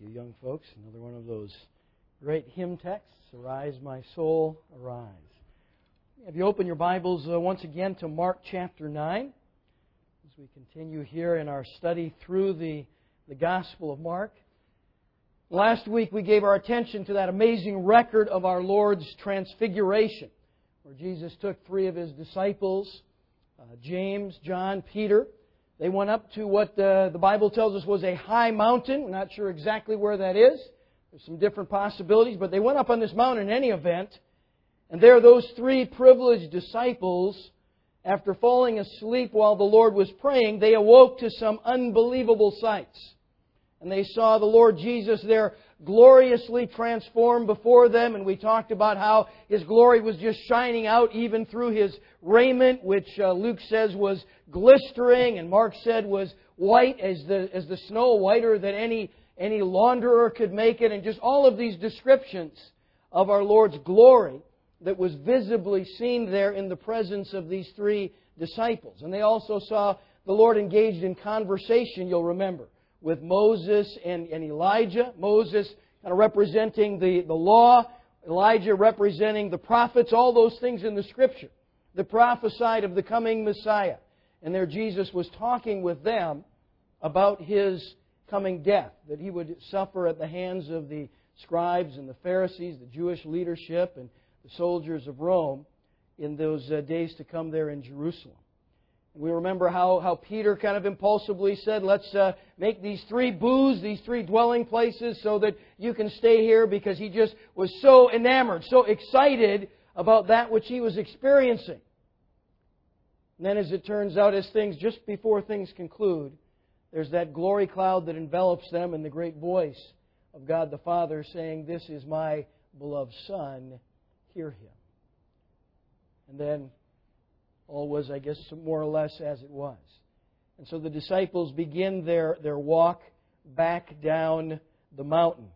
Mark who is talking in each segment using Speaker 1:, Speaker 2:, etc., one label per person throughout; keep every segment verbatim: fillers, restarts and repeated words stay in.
Speaker 1: you, young folks. Another one of those great hymn texts, Arise, my soul, arise. Have you opened your Bibles uh, once again to Mark chapter nine, as we continue here in our study through the, the Gospel of Mark. Last week we gave our attention to that amazing record of our Lord's transfiguration, where Jesus took three of His disciples, uh, James, John, Peter. They went up to what uh, the Bible tells us was a high mountain. We're not sure exactly where that is. There's some different possibilities, but they went up on this mountain in any event. And there those three privileged disciples, after falling asleep while the Lord was praying, they awoke to some unbelievable sights. And they saw the Lord Jesus there gloriously transformed before them. And we talked about how His glory was just shining out even through His raiment, which uh, Luke says was glistering, and Mark said was white as the as the snow, whiter than any, any launderer could make it. And just all of these descriptions of our Lord's glory that was visibly seen there in the presence of these three disciples. And they also saw the Lord engaged in conversation, you'll remember, with Moses and, and Elijah. Moses kind of representing the, the law, Elijah representing the prophets, all those things in the Scripture that prophesied of the coming Messiah. And there Jesus was talking with them about His coming death, that He would suffer at the hands of the scribes and the Pharisees, the Jewish leadership, and the soldiers of Rome in those uh, days to come there in Jerusalem. We remember how, how Peter kind of impulsively said, let's uh, make these three booths, these three dwelling places so that you can stay here, because he just was so enamored, so excited about that which he was experiencing. And then as it turns out, as things, just before things conclude, there's that glory cloud that envelops them and the great voice of God the Father saying, "This is my beloved Son, hear Him." And then all was, I guess, more or less as it was. And so the disciples begin their, their walk back down the mountain.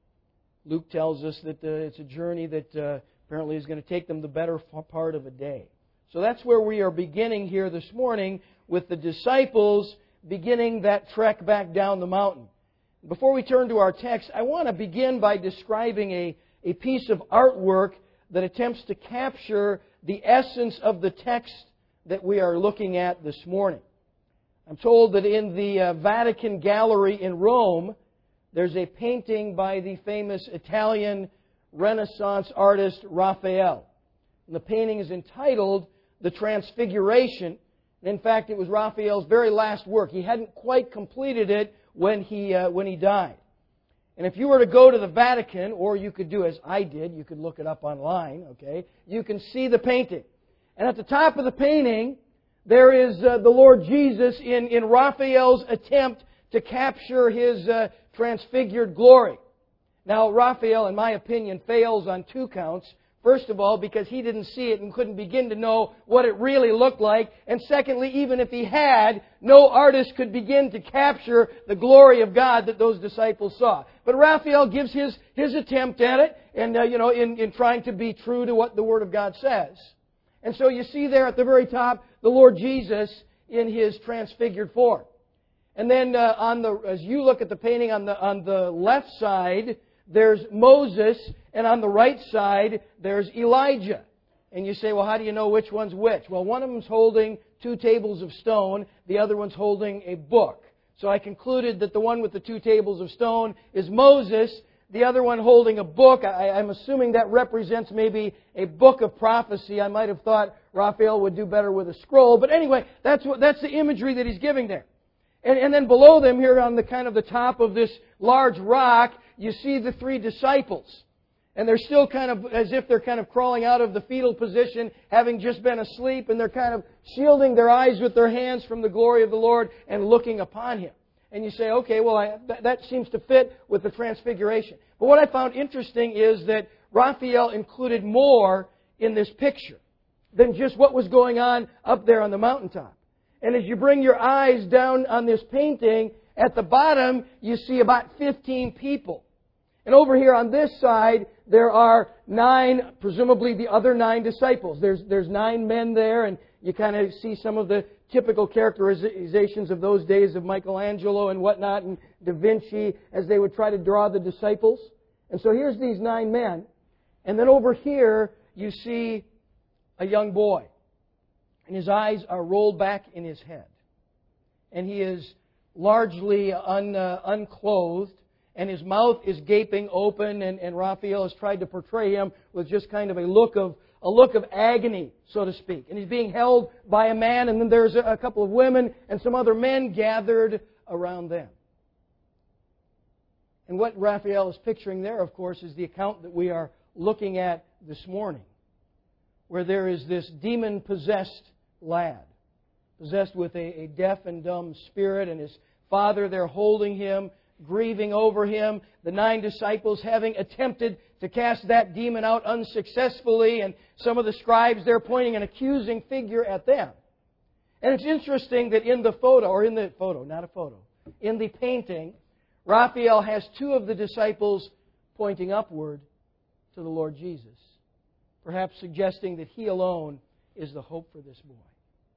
Speaker 1: Luke tells us that uh, it's a journey that uh, apparently is going to take them the better part of a day. So that's where we are beginning here this morning, with the disciples beginning that trek back down the mountain. Before we turn to our text, I want to begin by describing a, a piece of artwork that attempts to capture the essence of the text that we are looking at this morning. I'm told that in the uh, Vatican Gallery in Rome, there's a painting by the famous Italian Renaissance artist Raphael. And the painting is entitled The Transfiguration. In fact, it was Raphael's very last work. He hadn't quite completed it when he uh, when he died. And if you were to go to the Vatican, or you could do as I did, you could look it up online, okay? You can see the painting. And at the top of the painting, there is uh, the Lord Jesus in, in Raphael's attempt to capture His uh, transfigured glory. Now, Raphael, in my opinion, fails on two counts. First of all, because he didn't see it and couldn't begin to know what it really looked like. And secondly, even if he had, no artist could begin to capture the glory of God that those disciples saw. But Raphael gives his, his attempt at it, and uh, you know, in, in trying to be true to what the Word of God says. And so you see there at the very top, the Lord Jesus in His transfigured form. And then uh, on the, as you look at the painting on the, on the left side, there's Moses, and on the right side, there's Elijah. And you say, well, how do you know which one's which? Well, one of them's holding two tables of stone, the other one's holding a book. So I concluded that the one with the two tables of stone is Moses, the other one holding a book. I, I'm assuming that represents maybe a book of prophecy. I might have thought Raphael would do better with a scroll. But anyway, that's what, that's the imagery that he's giving there. And, and then below them, here on the kind of the top of this large rock, you see the three disciples. And they're still kind of as if they're kind of crawling out of the fetal position, having just been asleep, and they're kind of shielding their eyes with their hands from the glory of the Lord and looking upon Him. And you say, okay, well, I, that, that seems to fit with the transfiguration. But what I found interesting is that Raphael included more in this picture than just what was going on up there on the mountaintop. And as you bring your eyes down on this painting, at the bottom, you see about fifteen people. And over here on this side, there are nine, presumably the other nine disciples. There's, there's nine men there, and you kind of see some of the typical characterizations of those days of Michelangelo and whatnot, and Da Vinci, as they would try to draw the disciples. And so here's these nine men. And then over here, you see a young boy. And his eyes are rolled back in his head. And he is largely un, uh, unclothed. And his mouth is gaping open. And, and Raphael has tried to portray him with just kind of a look of a look of agony, so to speak. And he's being held by a man. And then there's a, a couple of women and some other men gathered around them. And what Raphael is picturing there, of course, is the account that we are looking at this morning, where there is this demon-possessed lad, possessed with a, a deaf and dumb spirit, and his father there holding him, grieving over him, the nine disciples having attempted to cast that demon out unsuccessfully, and some of the scribes there pointing an accusing figure at them. And it's interesting that in the photo, or in the photo, not a photo, in the painting, Raphael has two of the disciples pointing upward to the Lord Jesus, perhaps suggesting that He alone is the hope for this boy.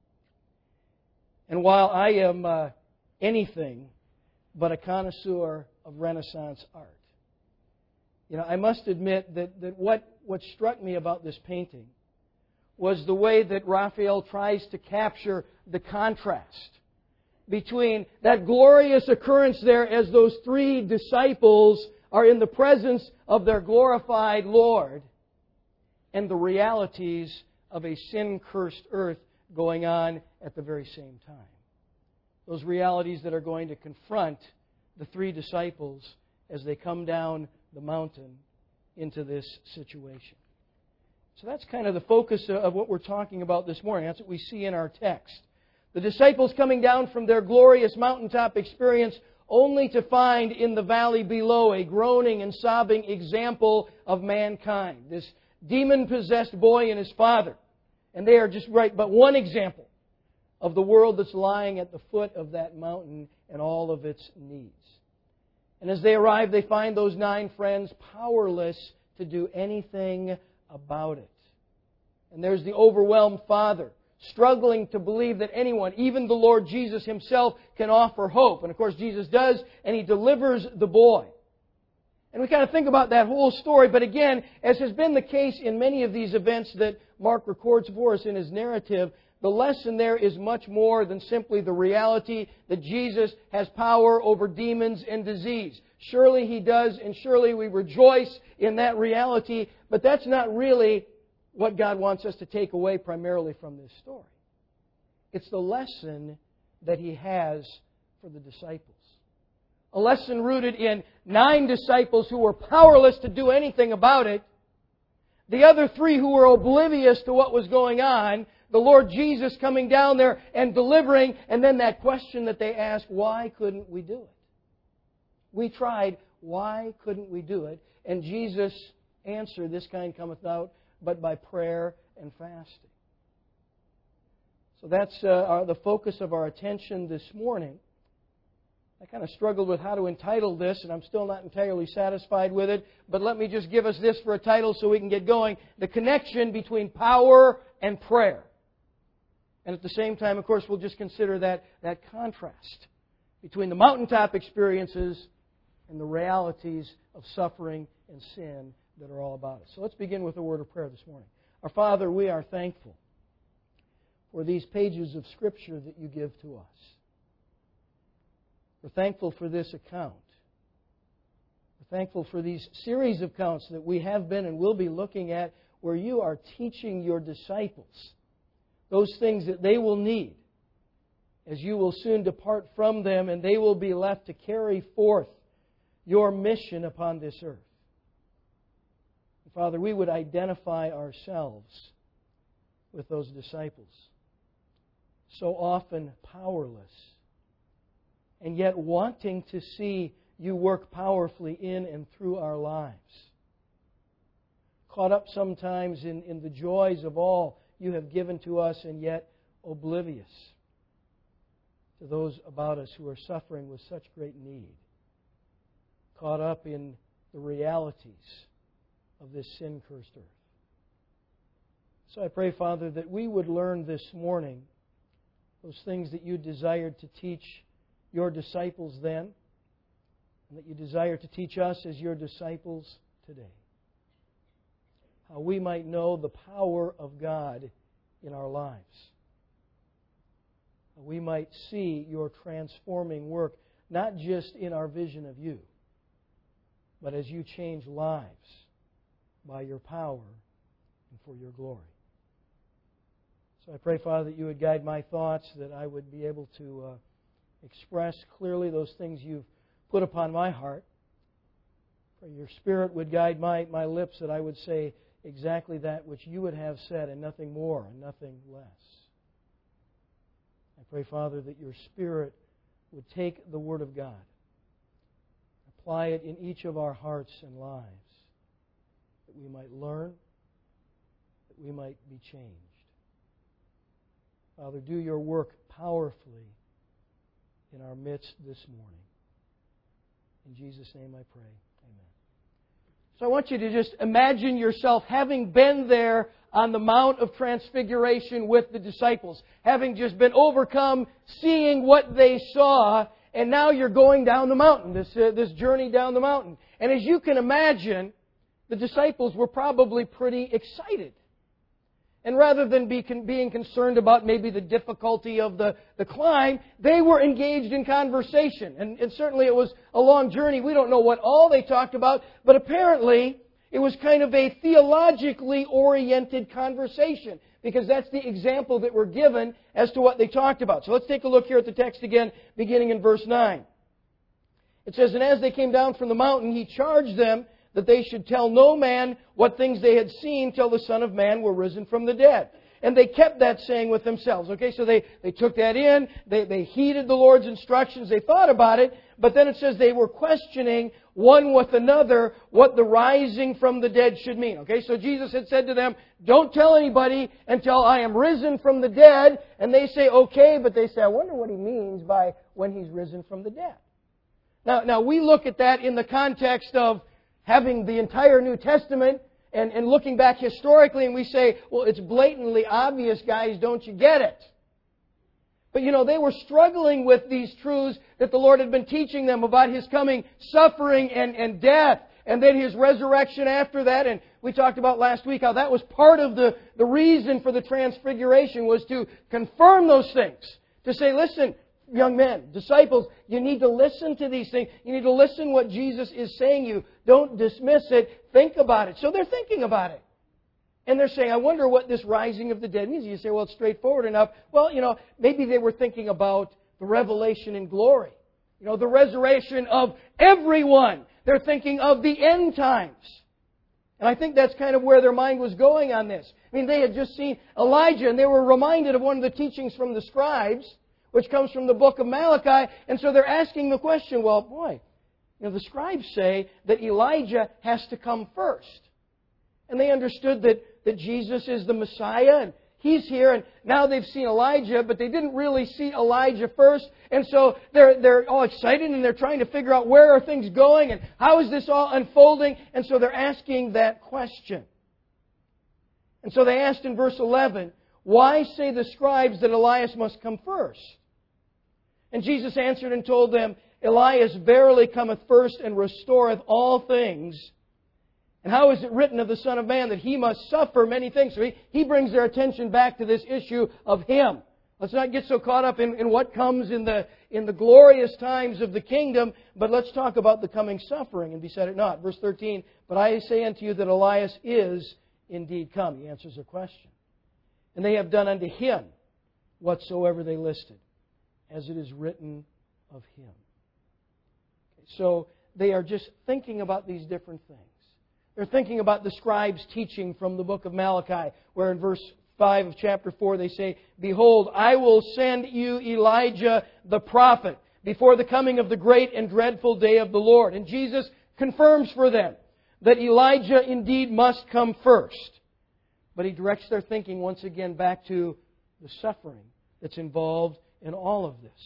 Speaker 1: And while I am uh, anything but a connoisseur of Renaissance art, you know, I must admit that, that what, what struck me about this painting was the way that Raphael tries to capture the contrast between that glorious occurrence there as those three disciples are in the presence of their glorified Lord and the realities of a sin-cursed earth going on at the very same time. Those realities that are going to confront the three disciples as they come down the mountain into this situation. So that's kind of the focus of what we're talking about this morning. That's what we see in our text. The disciples coming down from their glorious mountaintop experience only to find in the valley below a groaning and sobbing example of mankind. This demon-possessed boy and his father. And they are just right, but one example of the world that's lying at the foot of that mountain and all of its needs. And as they arrive, they find those nine friends powerless to do anything about it. And there's the overwhelmed father, struggling to believe that anyone, even the Lord Jesus Himself, can offer hope. And of course Jesus does, and He delivers the boy. And we kind of think about that whole story, but again, as has been the case in many of these events that Mark records for us in his narrative, the lesson there is much more than simply the reality that Jesus has power over demons and disease. Surely He does, and surely we rejoice in that reality, but that's not really what God wants us to take away primarily from this story. It's the lesson that He has for the disciples. A lesson rooted in nine disciples who were powerless to do anything about it. The other three who were oblivious to what was going on. The Lord Jesus coming down there and delivering. And then that question that they asked, why couldn't we do it? We tried, why couldn't we do it? And Jesus answered, this kind cometh out but by prayer and fasting. So that's uh, our, the focus of our attention this morning. I kind of struggled with how to entitle this, and I'm still not entirely satisfied with it. But let me just give us this for a title so we can get going. The connection between power and prayer. And at the same time, of course, we'll just consider that, that contrast between the mountaintop experiences and the realities of suffering and sin that are all about us. So let's begin with a word of prayer this morning. Our Father, we are thankful for these pages of Scripture that You give to us. We're thankful for this account. We're thankful for these series of accounts that we have been and will be looking at where You are teaching Your disciples those things that they will need as You will soon depart from them and they will be left to carry forth Your mission upon this earth. Father, we would identify ourselves with those disciples, so often powerless, and yet wanting to see You work powerfully in and through our lives. Caught up sometimes in, in the joys of all You have given to us, and yet oblivious to those about us who are suffering with such great need. Caught up in the realities of this sin-cursed earth. So I pray, Father, that we would learn this morning those things that You desired to teach Your disciples then, and that you desire to teach us as your disciples today. How we might know the power of God in our lives. How we might see your transforming work, not just in our vision of you, but as you change lives by your power and for your glory. So I pray, Father, that you would guide my thoughts, that I would be able to uh, express clearly those things you've put upon my heart. Pray your Spirit would guide my, my lips, that I would say exactly that which you would have said, and nothing more and nothing less. I pray, Father, that your Spirit would take the Word of God, apply it in each of our hearts and lives, that we might learn, that we might be changed. Father, do your work powerfully in our midst this morning. In Jesus' name I pray. Amen. So I want you to just imagine yourself having been there on the Mount of Transfiguration with the disciples, having just been overcome, seeing what they saw, and now you're going down the mountain, this, uh, this journey down the mountain. And as you can imagine, the disciples were probably pretty excited. And rather than be con- being concerned about maybe the difficulty of the, the climb, they were engaged in conversation. And, and certainly it was a long journey. We don't know what all they talked about, but apparently it was kind of a theologically oriented conversation, because that's the example that we're given as to what they talked about. So let's take a look here at the text again, beginning in verse nine. It says, "And as they came down from the mountain, He charged them that they should tell no man what things they had seen till the Son of Man were risen from the dead. And they kept that saying with themselves." Okay, so they, they took that in, they, they heeded the Lord's instructions, they thought about it, but then it says they were questioning one with another what the rising from the dead should mean. Okay, so Jesus had said to them, "Don't tell anybody until I am risen from the dead." And they say, okay, but they say, "I wonder what He means by when He's risen from the dead." Now, now we look at that in the context of having the entire New Testament and, and looking back historically, and we say, well, it's blatantly obvious, guys, don't you get it? But you know, they were struggling with these truths that the Lord had been teaching them about His coming suffering and, and death, and then His resurrection after that. And we talked about last week how that was part of the, the reason for the transfiguration, was to confirm those things. To say, listen, young men, disciples, you need to listen to these things. You need to listen what Jesus is saying you. Don't dismiss it. Think about it. So they're thinking about it. And they're saying, I wonder what this rising of the dead means. You say, well, it's straightforward enough. Well, you know, maybe they were thinking about the revelation in glory. You know, the resurrection of everyone. They're thinking of the end times. And I think that's kind of where their mind was going on this. I mean, they had just seen Elijah, and they were reminded of one of the teachings from the scribes, which comes from the book of Malachi. And so they're asking the question, well, boy, you know, the scribes say that Elijah has to come first. And they understood that, that Jesus is the Messiah, and He's here, and now they've seen Elijah, but they didn't really see Elijah first. And so they're, they're all excited, and they're trying to figure out where are things going, and how is this all unfolding? And so they're asking that question. And so they asked in verse eleven, why say the scribes that Elias must come first? And Jesus answered and told them, Elias verily cometh first and restoreth all things. And how is it written of the Son of Man that He must suffer many things? So he, he brings their attention back to this issue of Him. Let's not get so caught up in, in what comes in the, in the glorious times of the kingdom, but let's talk about the coming suffering, and beset it not. Verse thirteen, but I say unto you that Elias is indeed come. He answers their question. And they have done unto Him whatsoever they listed, as it is written of Him. So they are just thinking about these different things. They're thinking about the scribes' teaching from the book of Malachi, where in verse five of chapter four they say, behold, I will send you Elijah the prophet before the coming of the great and dreadful day of the Lord. And Jesus confirms for them that Elijah indeed must come first. But He directs their thinking once again back to the suffering that's involved in all of this.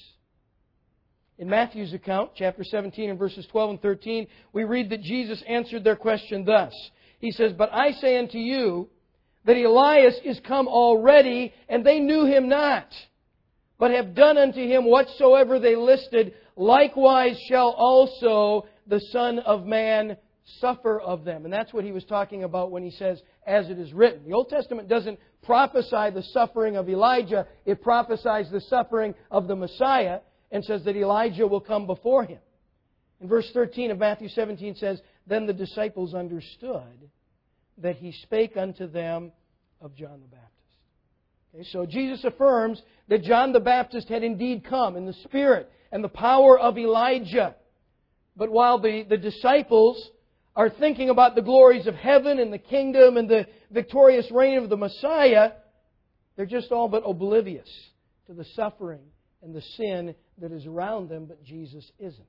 Speaker 1: In Matthew's account, chapter seventeen and verses twelve and thirteen, we read that Jesus answered their question thus. He says, but I say unto you that Elias is come already, and they knew him not, but have done unto him whatsoever they listed, likewise shall also the Son of Man suffer of them. And that's what he was talking about when he says, as it is written. The Old Testament doesn't prophesy the suffering of Elijah. It prophesies the suffering of the Messiah and says that Elijah will come before him. In verse thirteen of Matthew seventeen says, then the disciples understood that he spake unto them of John the Baptist. Okay, so Jesus affirms that John the Baptist had indeed come in the spirit and the power of Elijah. But while the, the disciples are thinking about the glories of heaven and the kingdom and the victorious reign of the Messiah, they're just all but oblivious to the suffering and the sin that is around them, but Jesus isn't.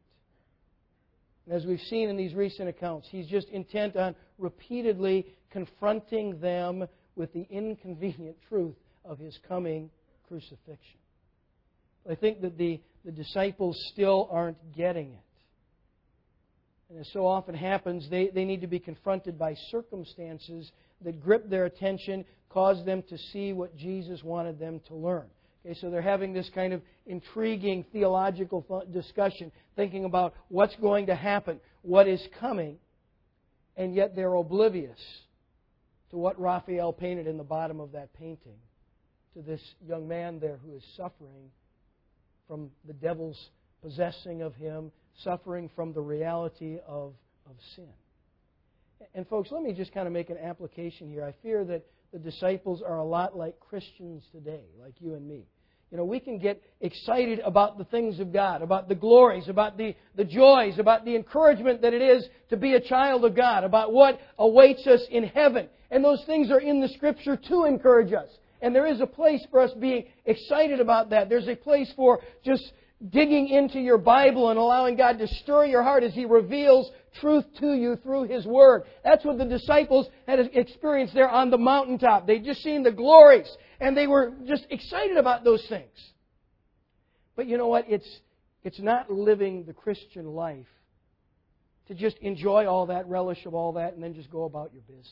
Speaker 1: As we've seen in these recent accounts, He's just intent on repeatedly confronting them with the inconvenient truth of His coming crucifixion. I think that the, the disciples still aren't getting it. And as so often happens, they, they need to be confronted by circumstances that grip their attention, cause them to see what Jesus wanted them to learn. Okay, so they're having this kind of intriguing theological discussion, thinking about what's going to happen, what is coming, and yet they're oblivious to what Raphael painted in the bottom of that painting, to this young man there who is suffering from the devil's possessing of him, suffering from the reality of, of sin. And folks, let me just kind of make an application here. I fear that the disciples are a lot like Christians today, like you and me. You know, we can get excited about the things of God, about the glories, about the, the joys, about the encouragement that it is to be a child of God, about what awaits us in heaven. And those things are in the Scripture to encourage us. And there is a place for us being excited about that. There's a place for just digging into your Bible and allowing God to stir your heart as He reveals truth to you through His Word. That's what the disciples had experienced there on the mountaintop. They'd just seen the glories, and they were just excited about those things. But you know what? It's, it's not living the Christian life to just enjoy all that, relish of all that, and then just go about your business.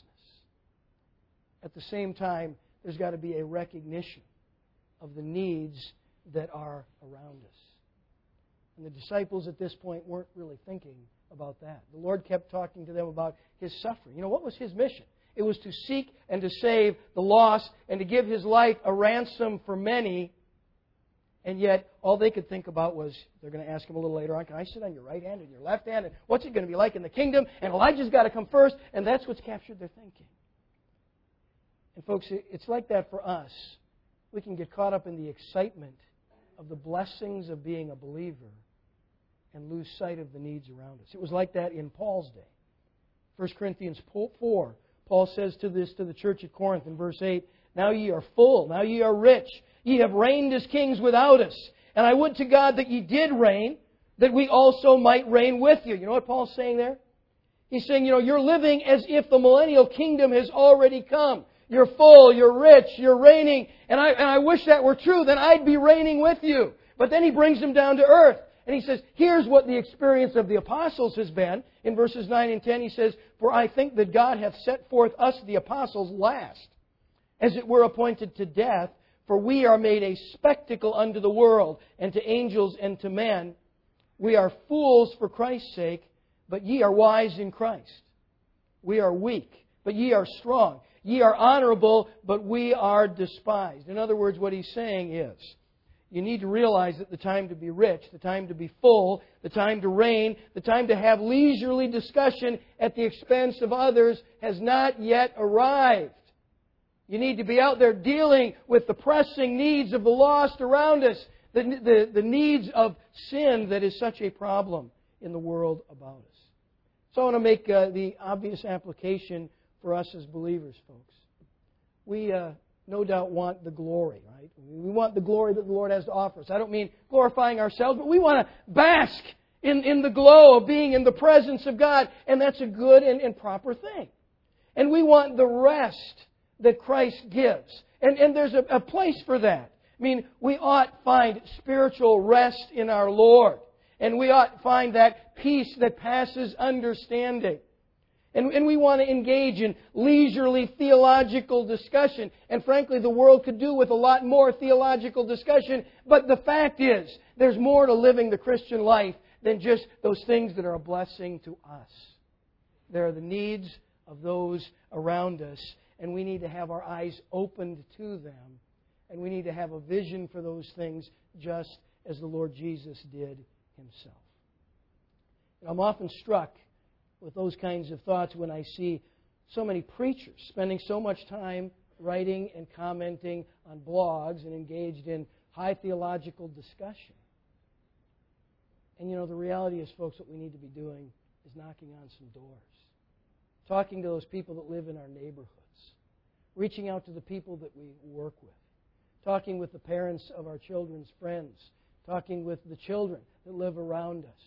Speaker 1: At the same time, there's got to be a recognition of the needs that are around us. And the disciples at this point weren't really thinking about that. The Lord kept talking to them about His suffering. You know, what was His mission? It was to seek and to save the lost and to give His life a ransom for many. And yet, all they could think about was, they're going to ask Him a little later on, can I sit on your right hand and your left hand? And what's it going to be like in the kingdom? And Elijah's got to come first. And that's what's captured their thinking. And folks, it's like that for us. We can get caught up in the excitement of the blessings of being a believer and lose sight of the needs around us. It was like that in Paul's day. First Corinthians four, Paul says to this to the church at Corinth in verse eight, now ye are full, now ye are rich, ye have reigned as kings without us. And I would to God that ye did reign, that we also might reign with you. You know what Paul's saying there? He's saying, you know, you're living as if the millennial kingdom has already come. You're full, you're rich, you're reigning. And I, and I wish that were true, then I'd be reigning with you. But then he brings them down to earth. And he says, here's what the experience of the apostles has been. In verses nine and ten he says, for I think that God hath set forth us the apostles last, as it were appointed to death, for we are made a spectacle unto the world, and to angels and to men. We are fools for Christ's sake, but ye are wise in Christ. We are weak, but ye are strong. Ye are honorable, but we are despised. In other words, what he's saying is, you need to realize that the time to be rich, the time to be full, the time to reign, the time to have leisurely discussion at the expense of others has not yet arrived. You need to be out there dealing with the pressing needs of the lost around us, the, the, the needs of sin that is such a problem in the world about us. So I want to make uh, the obvious application for us as believers, folks. We uh, no doubt want the glory, right? We want the glory that the Lord has to offer us. I don't mean glorifying ourselves, but we want to bask in, in the glow of being in the presence of God, and that's a good and, and proper thing. And we want the rest that Christ gives. And, and there's a, a place for that. I mean, we ought find spiritual rest in our Lord. And we ought find that peace that passes understanding. And, and we want to engage in leisurely theological discussion. And frankly, the world could do with a lot more theological discussion. But the fact is, there's more to living the Christian life than just those things that are a blessing to us. There are the needs of those around us, and we need to have our eyes opened to them, and we need to have a vision for those things just as the Lord Jesus did Himself. And I'm often struck with those kinds of thoughts when I see so many preachers spending so much time writing and commenting on blogs and engaged in high theological discussion. And you know, the reality is, folks, what we need to be doing is knocking on some doors. Talking to those people that live in our neighborhoods. Reaching out to the people that we work with. Talking with the parents of our children's friends. Talking with the children that live around us.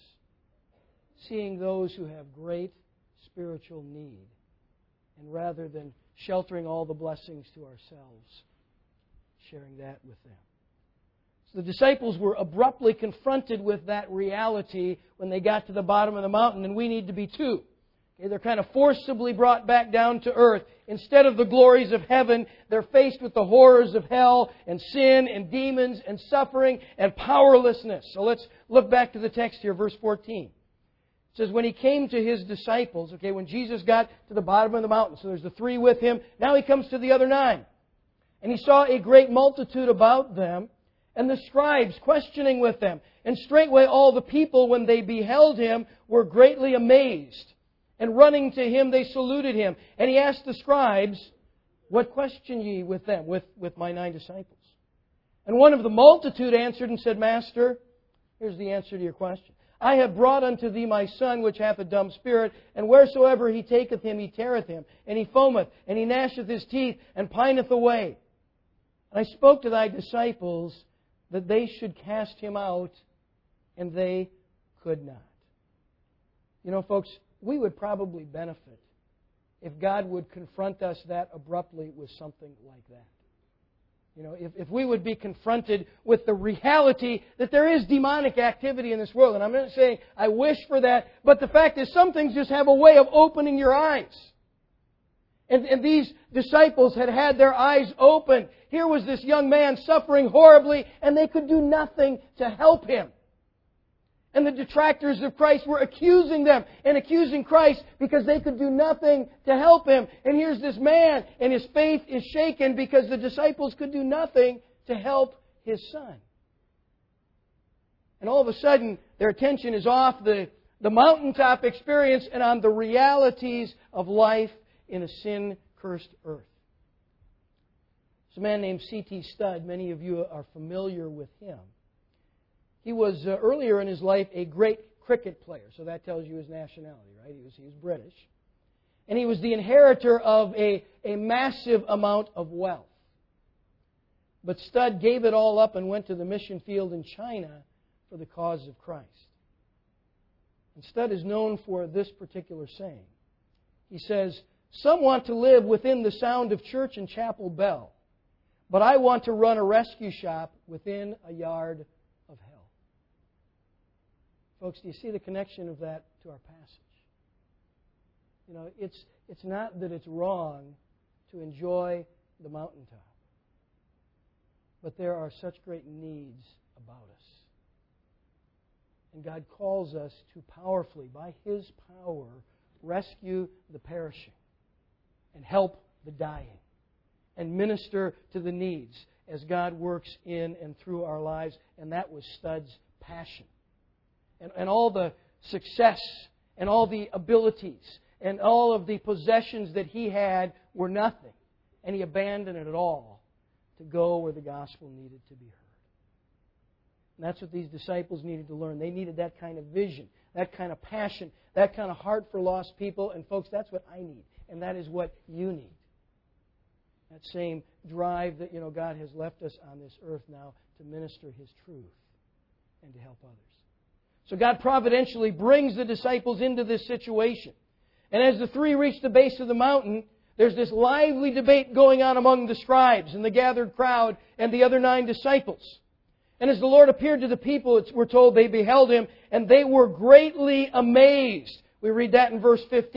Speaker 1: Seeing those who have great spiritual need. And rather than sheltering all the blessings to ourselves, sharing that with them. So the disciples were abruptly confronted with that reality when they got to the bottom of the mountain, and we need to be too. Okay, they're kind of forcibly brought back down to earth. Instead of the glories of heaven, they're faced with the horrors of hell and sin and demons and suffering and powerlessness. So let's look back to the text here, verse fourteen. It says, when He came to His disciples, okay, when Jesus got to the bottom of the mountain, so there's the three with Him, now He comes to the other nine. And He saw a great multitude about them, and the scribes questioning with them. And straightway all the people, when they beheld Him, were greatly amazed. And running to Him, they saluted Him. And He asked the scribes, what question ye with them, with, with my nine disciples? And one of the multitude answered and said, Master, here's the answer to your question. I have brought unto thee my son, which hath a dumb spirit, and wheresoever he taketh him, he teareth him, and he foameth, and he gnasheth his teeth, and pineth away. And I spoke to thy disciples that they should cast him out, and they could not. You know, folks, we would probably benefit if God would confront us that abruptly with something like that. You know, if, if we would be confronted with the reality that there is demonic activity in this world. And I'm not saying I wish for that, but the fact is some things just have a way of opening your eyes. And, and these disciples had had their eyes opened. Here was this young man suffering horribly, and they could do nothing to help him. And the detractors of Christ were accusing them and accusing Christ because they could do nothing to help him. And here's this man, and his faith is shaken because the disciples could do nothing to help his son. And all of a sudden, their attention is off the, the mountaintop experience and on the realities of life in a sin-cursed earth. There's a man named C T Studd. Many of you are familiar with him. He was, uh, earlier in his life, a great cricket player. So that tells you his nationality, right? He was, he was British. And he was the inheritor of a, a massive amount of wealth. But Studd gave it all up and went to the mission field in China for the cause of Christ. And Studd is known for this particular saying. He says, some want to live within the sound of church and chapel bell, but I want to run a rescue shop within a yard of hell. Folks, do you see the connection of that to our passage? You know, it's, it's not that it's wrong to enjoy the mountaintop, but there are such great needs about us. And God calls us to powerfully, by His power, rescue the perishing and help the dying and minister to the needs as God works in and through our lives. And that was Studd's passion. And, and all the success and all the abilities and all of the possessions that he had were nothing. And he abandoned it all to go where the gospel needed to be heard. And that's what these disciples needed to learn. They needed that kind of vision, that kind of passion, that kind of heart for lost people. And folks, that's what I need. And that is what you need. That same drive that, you know, God has left us on this earth now to minister His truth and to help others. So God providentially brings the disciples into this situation. And as the three reach the base of the mountain, there's this lively debate going on among the scribes and the gathered crowd and the other nine disciples. And as the Lord appeared to the people, we're told they beheld Him, and they were greatly amazed. We read that in verse fifteen.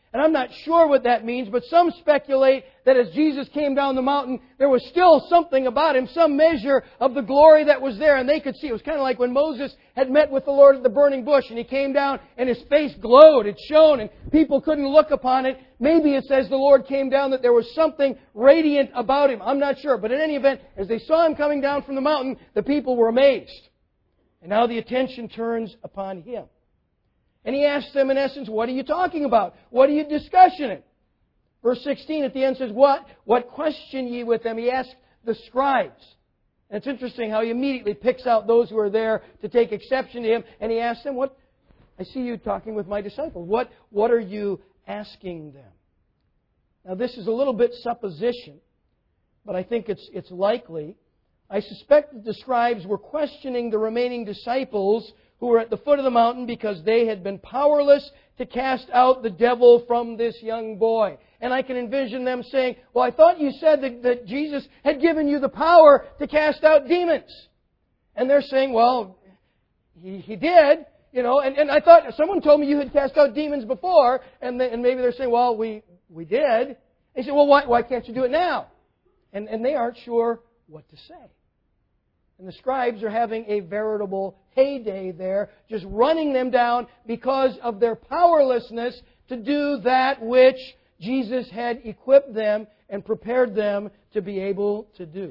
Speaker 1: And I'm not sure what that means, but some speculate that as Jesus came down the mountain, there was still something about Him, some measure of the glory that was there, and they could see. It was kind of like when Moses had met with the Lord at the burning bush, and He came down and His face glowed, it shone, and people couldn't look upon it. Maybe it says the Lord came down, that there was something radiant about Him. I'm not sure. But in any event, as they saw Him coming down from the mountain, the people were amazed. And now the attention turns upon Him. And He asks them, in essence, what are you talking about? What are you discussing? Verse sixteen at the end says, What? What question ye with them? He asks the scribes. And it's interesting how He immediately picks out those who are there to take exception to Him. And He asks them, What? I see you talking with my disciples. What, what are you asking them? Now this is a little bit supposition, but I think it's, it's likely. I suspect that the scribes were questioning the remaining disciples who were at the foot of the mountain because they had been powerless to cast out the devil from this young boy. And I can envision them saying, well, I thought you said that, that Jesus had given you the power to cast out demons. And they're saying, well, he, he did, you know, and, and I thought someone told me you had cast out demons before, and, they, and maybe they're saying, well, we, we did. They say, well, why, why can't you do it now? And, and they aren't sure what to say. And the scribes are having a veritable heyday there, just running them down because of their powerlessness to do that which Jesus had equipped them and prepared them to be able to do.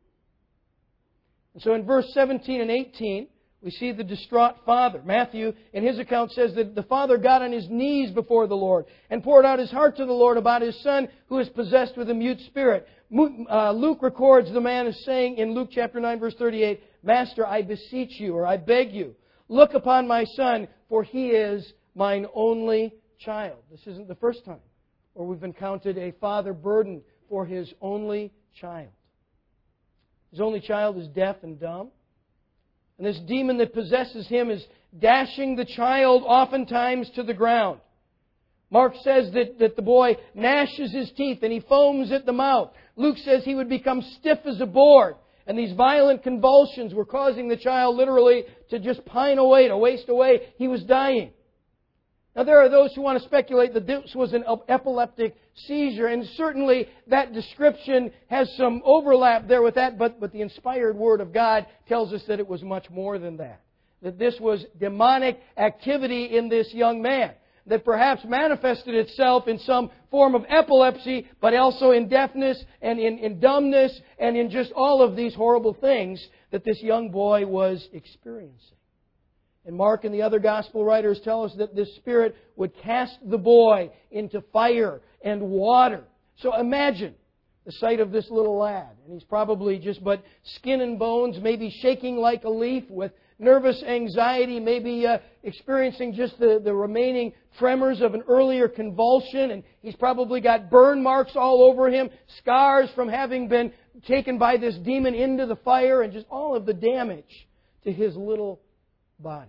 Speaker 1: And so in verse seventeen and eighteen, we see the distraught father. Matthew, in his account, says that the father got on his knees before the Lord and poured out his heart to the Lord about his son who is possessed with a mute spirit. Uh, Luke records the man as saying in Luke chapter nine, verse thirty-eight, Master, I beseech you, or I beg you, look upon my son, for he is mine only child. This isn't the first time where we've encountered a father burdened for his only child. His only child is deaf and dumb. And this demon that possesses him is dashing the child oftentimes to the ground. Mark says that, that the boy gnashes his teeth and he foams at the mouth. Luke says he would become stiff as a board. And these violent convulsions were causing the child literally to just pine away, to waste away. He was dying. Now there are those who want to speculate that this was an epileptic seizure. And certainly that description has some overlap there with that. But, but the inspired Word of God tells us that it was much more than that. That this was demonic activity in this young man. That perhaps manifested itself in some form of epilepsy, but also in deafness and in, in dumbness and in just all of these horrible things that this young boy was experiencing. And Mark and the other gospel writers tell us that this spirit would cast the boy into fire and water. So imagine the sight of this little lad. And he's probably just but skin and bones, maybe shaking like a leaf with nervous anxiety, maybe uh, experiencing just the, the remaining tremors of an earlier convulsion. And he's probably got burn marks all over him, scars from having been taken by this demon into the fire, and just all of the damage to his little body.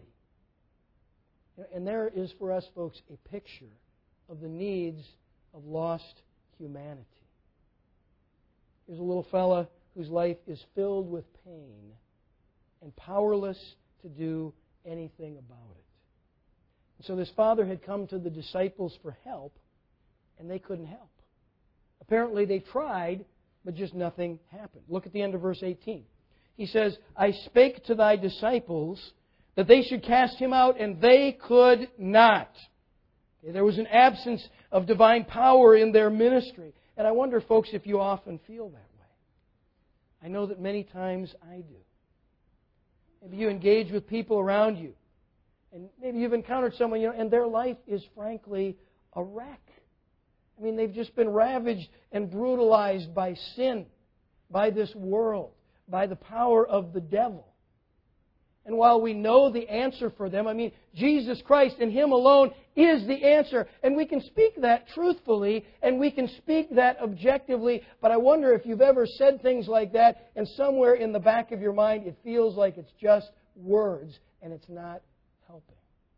Speaker 1: And there is for us, folks, a picture of the needs of lost humanity. Here's a little fella whose life is filled with pain and powerless to do anything about it. And so this father had come to the disciples for help, and they couldn't help. Apparently they tried, but just nothing happened. Look at the end of verse eighteen. He says, I spake to thy disciples that they should cast him out, and they could not. Okay, there was an absence of divine power in their ministry. And I wonder, folks, if you often feel that way. I know that many times I do. Maybe you engage with people around you. And maybe you've encountered someone, you know, and their life is frankly a wreck. I mean, they've just been ravaged and brutalized by sin, by this world, by the power of the devil. And while we know the answer for them, I mean, Jesus Christ and Him alone is the answer. And we can speak that truthfully, and we can speak that objectively. But I wonder if you've ever said things like that, and somewhere in the back of your mind it feels like it's just words, and it's not helping.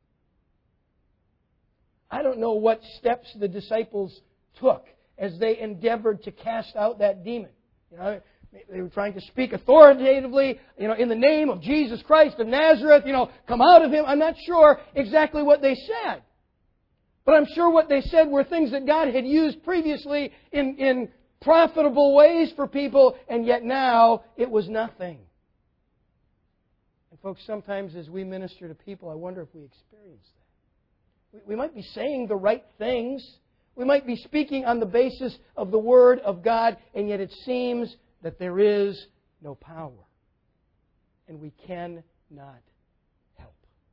Speaker 1: I don't know what steps the disciples took as they endeavored to cast out that demon. You know, they were trying to speak authoritatively, you know, in the name of Jesus Christ of Nazareth, you know, come out of him. I'm not sure exactly what they said. But I'm sure what they said were things that God had used previously in, in profitable ways for people, and yet now it was nothing. And folks, sometimes as we minister to people, I wonder if we experience that. We, we might be saying the right things. We might be speaking on the basis of the Word of God, and yet it seems that there is no power. And we cannot help.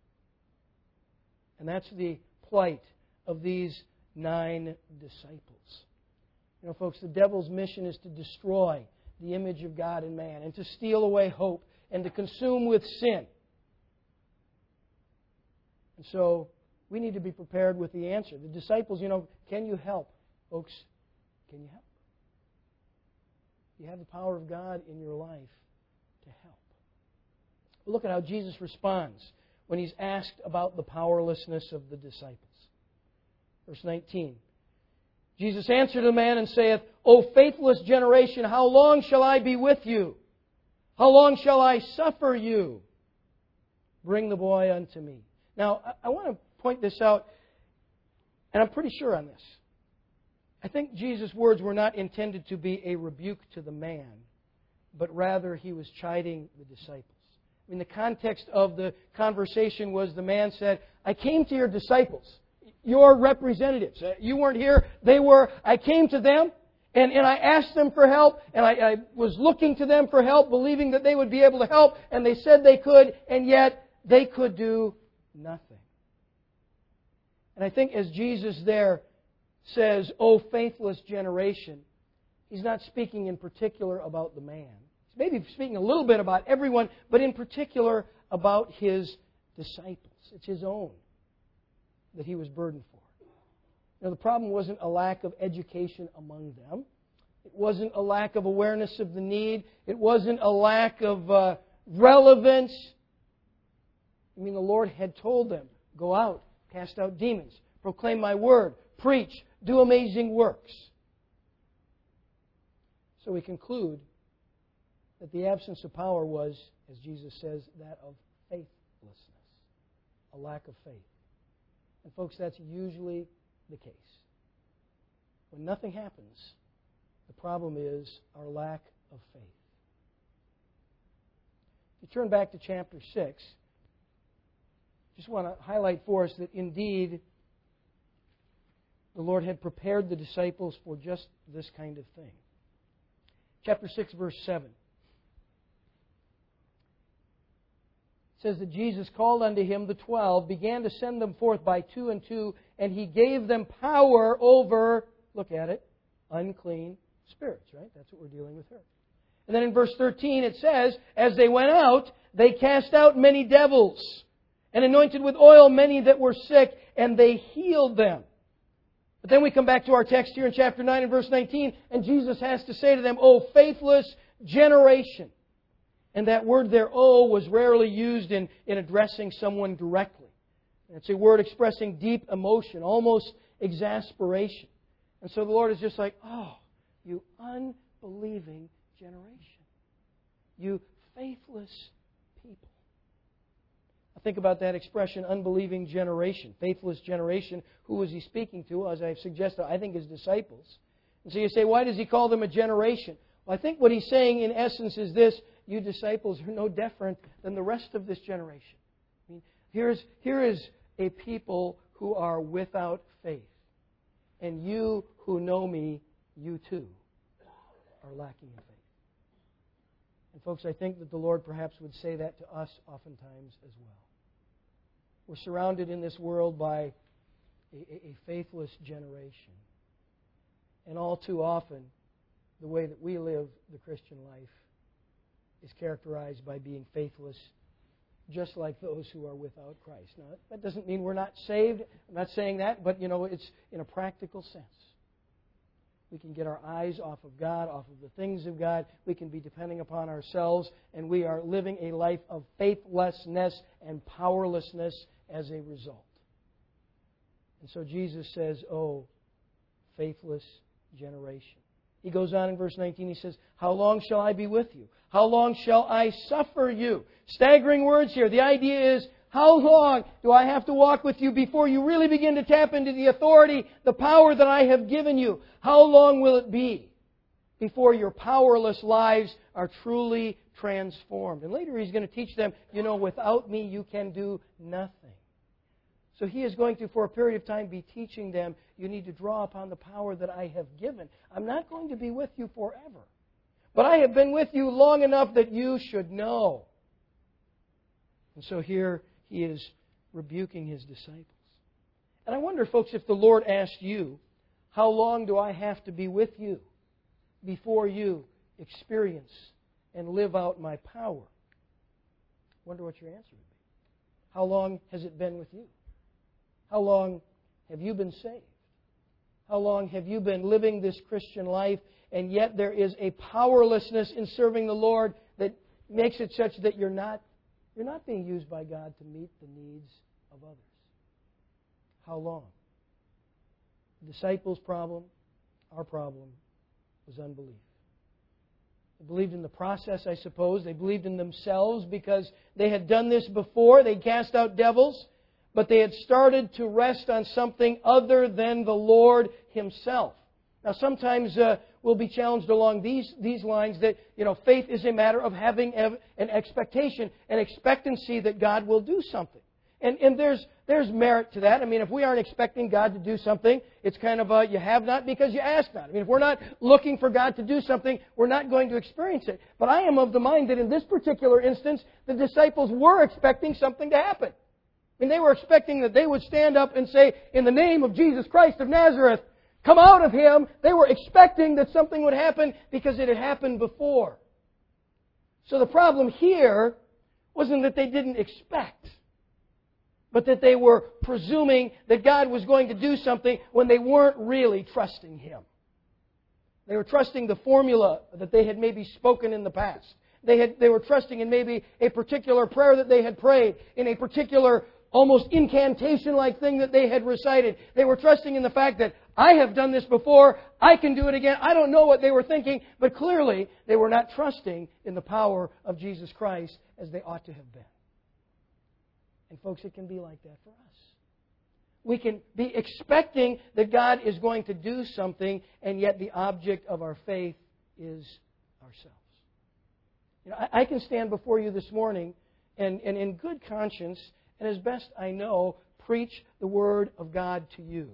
Speaker 1: And that's the plight of these nine disciples. You know, folks, the devil's mission is to destroy the image of God in man and to steal away hope and to consume with sin. And so we need to be prepared with the answer. The disciples, you know, can you help? Folks, can you help? You have the power of God in your life to help. Look at how Jesus responds when He's asked about the powerlessness of the disciples. Verse nineteen. Jesus answered the man and saith, O faithless generation, how long shall I be with you? How long shall I suffer you? Bring the boy unto me. Now, I want to point this out, and I'm pretty sure on this. I think Jesus' words were not intended to be a rebuke to the man, but rather He was chiding the disciples. I mean, the context of the conversation was the man said, I came to your disciples, your representatives. You weren't here, they were. I came to them, and, and I asked them for help, and I, I was looking to them for help, believing that they would be able to help, and they said they could, and yet they could do nothing. And I think as Jesus there says, O faithless generation, He's not speaking in particular about the man. He's maybe speaking a little bit about everyone, but in particular about His disciples. It's His own that He was burdened for. Now, the problem wasn't a lack of education among them. It wasn't a lack of awareness of the need. It wasn't a lack of uh, relevance. I mean, the Lord had told them, go out, cast out demons, proclaim My word, preach, do amazing works. So we conclude that the absence of power was, as Jesus says, that of faithlessness, a lack of faith. And folks, that's usually the case. When nothing happens, the problem is our lack of faith. If you turn back to chapter six, I just want to highlight for us that indeed the Lord had prepared the disciples for just this kind of thing. Chapter six, verse seven. Says that Jesus called unto Him the twelve, began to send them forth by two and two, and He gave them power over, look at it, unclean spirits, right? That's what we're dealing with here. And then in verse thirteen it says, as they went out, they cast out many devils, and anointed with oil many that were sick, and they healed them. But then we come back to our text here in chapter nine and verse nineteen, and Jesus has to say to them, O faithless generation. And that word there, "oh," was rarely used in, in addressing someone directly. It's a word expressing deep emotion, almost exasperation. And so the Lord is just like, oh, you unbelieving generation. You faithless people. I think about that expression, unbelieving generation, faithless generation. Who was He speaking to? As I've suggested, I think His disciples. And so you say, why does He call them a generation? Well, I think what He's saying in essence is this: you disciples are no different than the rest of this generation. I mean, here's, here is a people who are without faith. And you who know Me, you too are lacking in faith. And folks, I think that the Lord perhaps would say that to us oftentimes as well. We're surrounded in this world by a, a faithless generation. And all too often, the way that we live the Christian life is characterized by being faithless, just like those who are without Christ. Now, that doesn't mean we're not saved. I'm not saying that, but, you know, it's in a practical sense. We can get our eyes off of God, off of the things of God. We can be depending upon ourselves, and we are living a life of faithlessness and powerlessness as a result. And so Jesus says, oh, faithless generation. He goes on in verse nineteen, he says, how long shall I be with you? How long shall I suffer you? Staggering words here. The idea is, How long do I have to walk with you before you really begin to tap into the authority, the power that I have given you? How long will it be before your powerless lives are truly transformed? And later He's going to teach them, you know, without me you can do nothing. So He is going to, for a period of time, be teaching them, you need to draw upon the power that I have given. I'm not going to be with you forever. But I have been with you long enough that you should know. And so here He is rebuking His disciples. And I wonder, folks, if the Lord asked you, how long do I have to be with you before you experience and live out my power? I wonder what your answer would be. How long has it been with you? How long have you been saved? How long have you been living this Christian life, and yet there is a powerlessness in serving the Lord that makes it such that you're not, you're not being used by God to meet the needs of others? How long? The disciples' problem, our problem, was unbelief. They believed in the process, I suppose. They believed in themselves because they had done this before. They cast out devils. But they had started to rest on something other than the Lord Himself. Now, sometimes uh, we'll be challenged along these, these lines that, you know, faith is a matter of having an expectation, an expectancy that God will do something. And, and there's, there's merit to that. I mean, if we aren't expecting God to do something, it's kind of a, you have not because you ask not. I mean, if we're not looking for God to do something, we're not going to experience it. But I am of the mind that in this particular instance, the disciples were expecting something to happen. I mean, they were expecting that they would stand up and say, in the name of Jesus Christ of Nazareth, come out of Him. They were expecting that something would happen because it had happened before. So the problem here wasn't that they didn't expect, but that they were presuming that God was going to do something when they weren't really trusting Him. They were trusting the formula that they had maybe spoken in the past. They had, they were trusting in maybe a particular prayer that they had prayed, in a particular almost incantation-like thing that they had recited. They were trusting in the fact that I have done this before, I can do it again. I don't know what they were thinking, but clearly they were not trusting in the power of Jesus Christ as they ought to have been. And folks, it can be like that for us. We can be expecting that God is going to do something, and yet the object of our faith is ourselves. You know, I, I can stand before you this morning and, and in good conscience, and as best I know, preach the Word of God to you.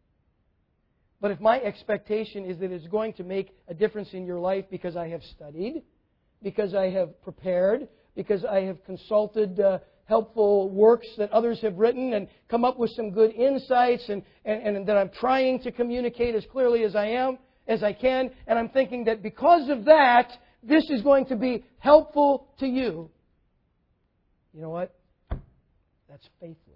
Speaker 1: But if my expectation is that it's going to make a difference in your life because I have studied, because I have prepared, because I have consulted uh, helpful works that others have written and come up with some good insights and, and, and that I'm trying to communicate as clearly as I am, as I can, and I'm thinking that because of that, this is going to be helpful to you, you know what? That's faithlessness.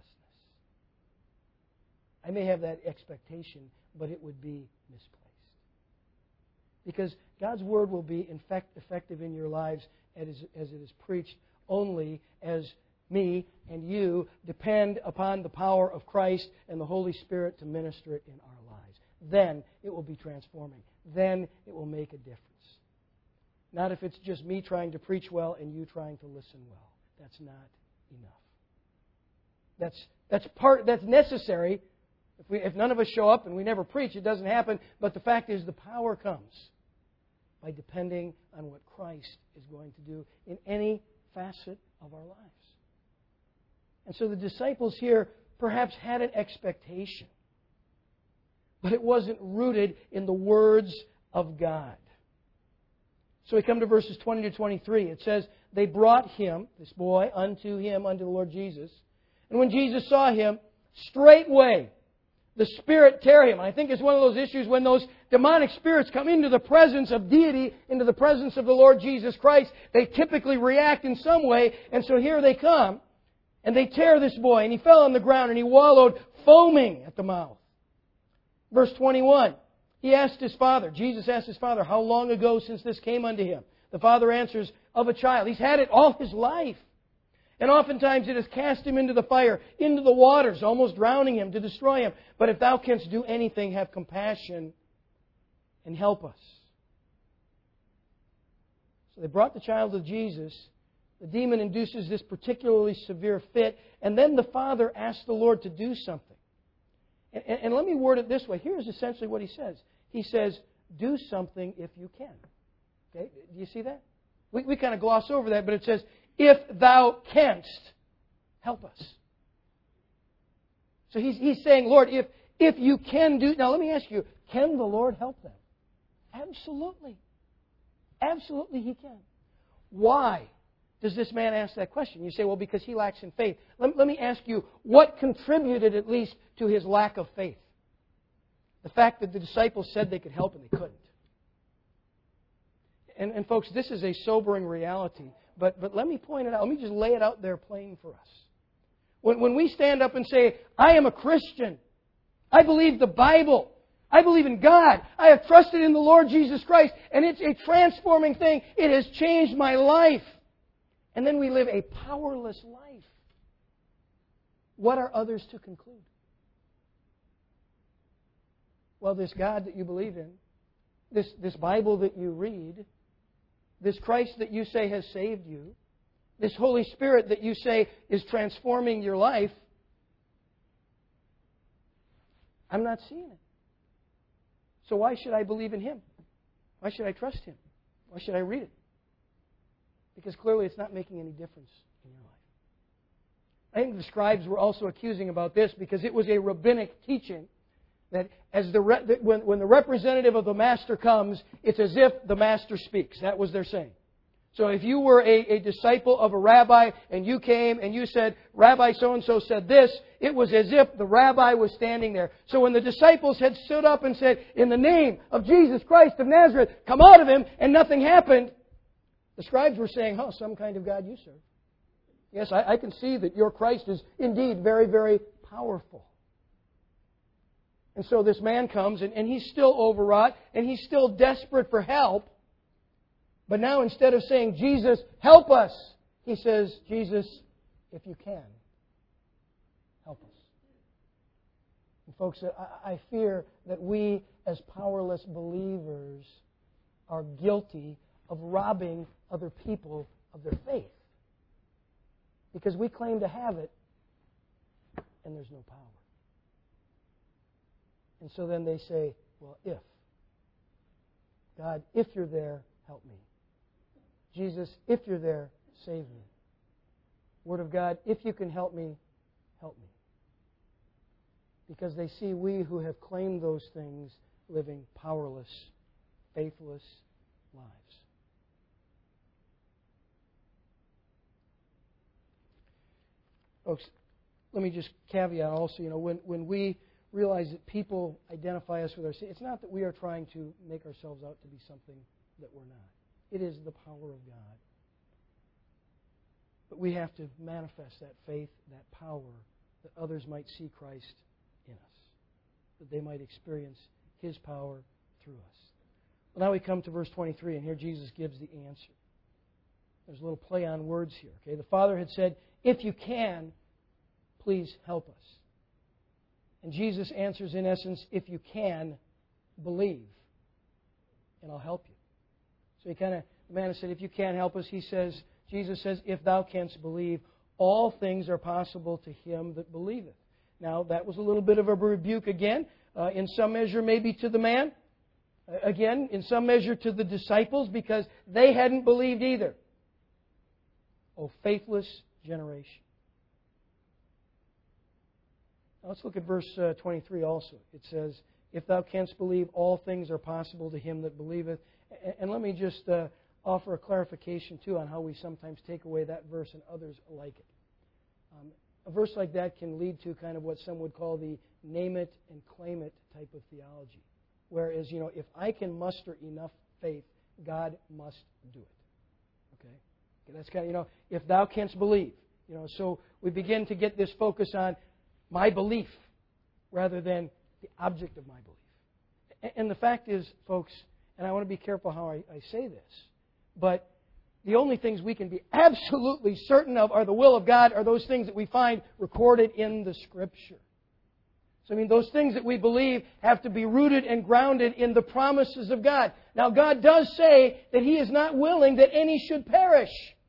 Speaker 1: I may have that expectation, but it would be misplaced. Because God's Word will be in fact effective in your lives as, as it is preached only as me and you depend upon the power of Christ and the Holy Spirit to minister it in our lives. Then it will be transforming. Then it will make a difference. Not if it's just me trying to preach well and you trying to listen well. That's not enough. That's that's part that's necessary. If we if none of us show up and we never preach, it doesn't happen. But the fact is, the power comes by depending on what Christ is going to do in any facet of our lives. And so the disciples here perhaps had an expectation, but it wasn't rooted in the words of God. So we come to verses twenty to twenty-three. It says, they brought him, this boy, unto him, unto the Lord Jesus. And when Jesus saw him, straightway the spirit tear him. And I think it's one of those issues when those demonic spirits come into the presence of deity, into the presence of the Lord Jesus Christ, they typically react in some way. And so here they come, and they tear this boy, and he fell on the ground, and he wallowed, foaming at the mouth. Verse twenty-one, he asked his father, Jesus asked his father, how long ago since this came unto him? The father answers, of a child. He's had it all his life. And oftentimes it has cast him into the fire, into the waters, almost drowning him, to destroy him. But if thou canst do anything, have compassion and help us. So they brought the child to Jesus. The demon induces this particularly severe fit, and then the father asks the Lord to do something. And, and, and let me word it this way. Here's essentially what he says. He says, do something if you can. Okay? Do you see that? We, we kind of gloss over that, but it says, if thou canst, help us. So he's, he's saying, Lord, if, if you can do... Now let me ask you, can the Lord help them? Absolutely. Absolutely He can. Why does this man ask that question? You say, well, because he lacks in faith. Let, let me ask you, what contributed at least to his lack of faith? The fact that the disciples said they could help and they couldn't. And, and folks, this is a sobering reality. But, but let me point it out. Let me just lay it out there plain for us. When, when we stand up and say, I am a Christian. I believe the Bible. I believe in God. I have trusted in the Lord Jesus Christ. And it's a transforming thing. It has changed my life. And then we live a powerless life. What are others to conclude? Well, this God that you believe in, this, this Bible that you read, this Christ that you say has saved you, this Holy Spirit that you say is transforming your life, I'm not seeing it. So why should I believe in Him? Why should I trust Him? Why should I read it? Because clearly it's not making any difference in your life. I think the scribes were also accusing about this because it was a rabbinic teaching that as the re- that when, when the representative of the master comes, it's as if the master speaks. That was their saying. So if you were a, a disciple of a rabbi and you came and you said, Rabbi so-and-so said this, it was as if the rabbi was standing there. So when the disciples had stood up and said, in the name of Jesus Christ of Nazareth, come out of him, and nothing happened, the scribes were saying, oh, some kind of God you serve. Yes, I, I can see that your Christ is indeed very, very powerful. And so this man comes, and, and he's still overwrought, and he's still desperate for help. But now instead of saying, Jesus, help us, he says, Jesus, if you can, help us. And folks, I, I fear that we as powerless believers are guilty of robbing other people of their faith. Because we claim to have it, and there's no power. And so then they say, well, if. God, if you're there, help me. Jesus, if you're there, save me. Word of God, if you can help me, help me. Because they see we who have claimed those things living powerless, faithless lives. Folks, let me just caveat also, you know, when, when we realize that people identify us with our sin, it's not that we are trying to make ourselves out to be something that we're not. It is the power of God. But we have to manifest that faith, that power, that others might see Christ in us, that they might experience His power through us. Well, now we come to verse twenty-three, and here Jesus gives the answer. There's a little play on words here. Okay, the Father had said, if you can, please help us. And Jesus answers in essence, if you can, believe, and I'll help you. So he kind of, the man said, if you can't help us, he says, Jesus says, if thou canst believe, all things are possible to him that believeth. Now, that was a little bit of a rebuke again, uh, in some measure maybe to the man, uh, again, in some measure to the disciples, because they hadn't believed either. O faithless generation. Now let's look at verse uh, twenty-three also. It says, if thou canst believe, all things are possible to him that believeth. And, and let me just uh, offer a clarification, too, on how we sometimes take away that verse and others like it. Um, a verse like that can lead to kind of what some would call the name it and claim it type of theology. Whereas, you know, if I can muster enough faith, God must do it. Okay? Okay, that's kind of, you know, if thou canst believe. You know, so we begin to get this focus on my belief rather than the object of my belief. And the fact is, folks, and I want to be careful how I, I say this, but the only things we can be absolutely certain of are the will of God, are those things that we find recorded in the Scripture. So, I mean, those things that we believe have to be rooted and grounded in the promises of God. Now, God does say that He is not willing that any should perish,